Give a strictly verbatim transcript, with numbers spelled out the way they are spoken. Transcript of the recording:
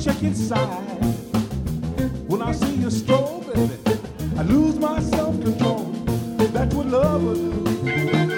shake inside. When I see you stroll, baby, I lose my self-control. That's what love will do.